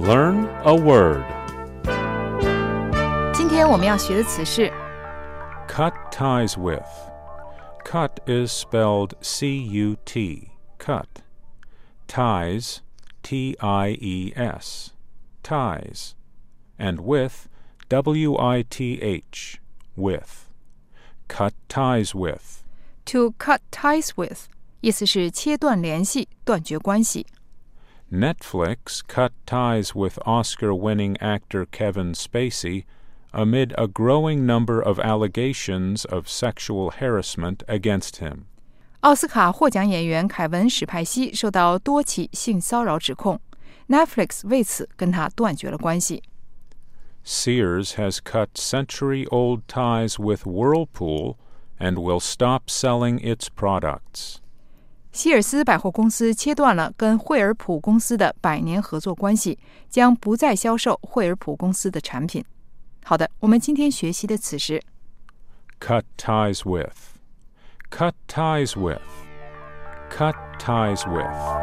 Learn a word. 今天我们要学的词是 Cut ties with. Cut is spelled C-U-T, cut. Ties, T-I-E-S, ties. And with, W-I-T-H, with. Cut ties with. to cut ties with 意思是切断联系，断绝关系。 Netflix cut ties with Oscar-winning actor Kevin Spacey amid a growing number of allegations of sexual harassment against him. 奥斯卡获奖演员凯文·史派西受到多起性骚扰指控 ，Netflix 为此跟他断绝了关系。 Sears has cut century-old ties with Whirlpool and will stop selling its products. 希尔斯百货公司切断了跟惠而浦公司的100年合作关系，将不再销售惠而浦公司的产品。好的，我们今天学习的词是 Cut ties with. Cut ties with. Cut ties with.